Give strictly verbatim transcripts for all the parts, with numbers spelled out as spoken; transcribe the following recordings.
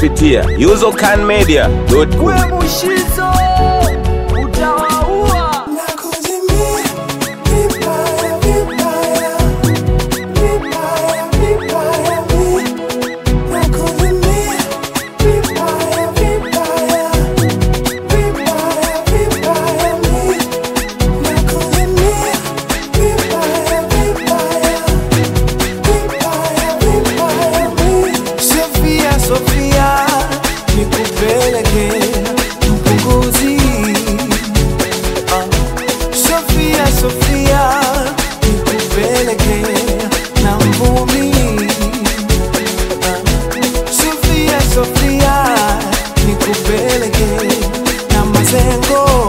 kupitia yuzokan media dot com. Wewe Mushizo utawaua. Nakuzimia vibaya vibaya vibaya vibaya mi. Nakuzimia vibaya vibaya vibaya vibaya mi. Nakuzimia vibaya vibaya vibaya vibaya mi. Sofia Sofia nikupeleke mpunguzi. Sofia Sofia nikupeleke na mvumi. Sofia Sofia nikupeleke na mazengo.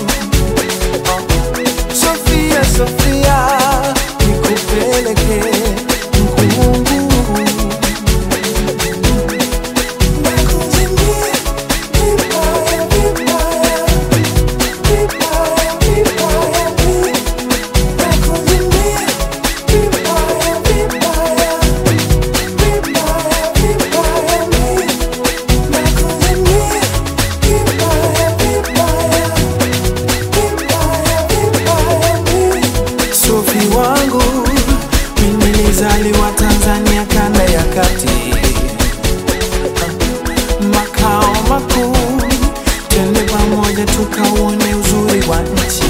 Sofia Sofia nikupeleke mkungu. Nakuzimia vibaya vibaya vibaya vibaya mi. Nakuzimia vibaya vibaya vibaya vibaya mi. Nakuzimia vibaya vibaya vibaya vibaya mi. Sofi wangu mimi nilizaliwa Tanzania kanda ya kati, makao makuu. Twende pamoja tukauone uzuri wa nchi.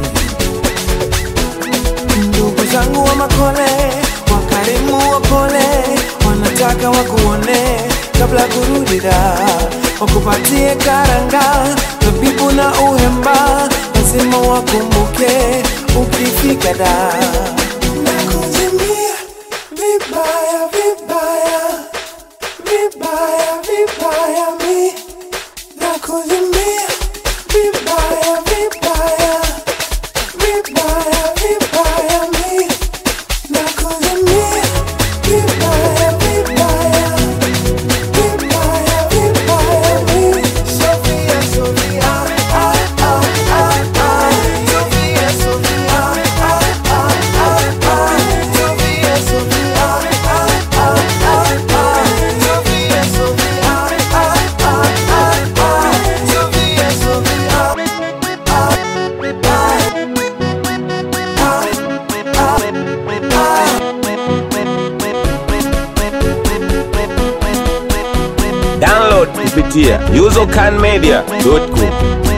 Ndugu zangu wa Makole, wakarimu wapole, wanataka wakuone kabla kurudi da, wakupatie karanga, zabibu na uhemba, lazima wakumbuke ukifika da. Nakuzimia vibaya vibaya vibaya vibaya mi. Nakuzimia vibaya vibaya vibaya vibaya mi. Nakuzimia vibaya vibaya vibaya vibaya mi. Sofia Sofia ah ah ah ah. Sofia Sofia ah ah ah ah. Sofia Sofia ah ah ah ah. Sofia Sofia ah ah ah ah. Sofia Sofia ah Download kupitia yuzokan media dot com.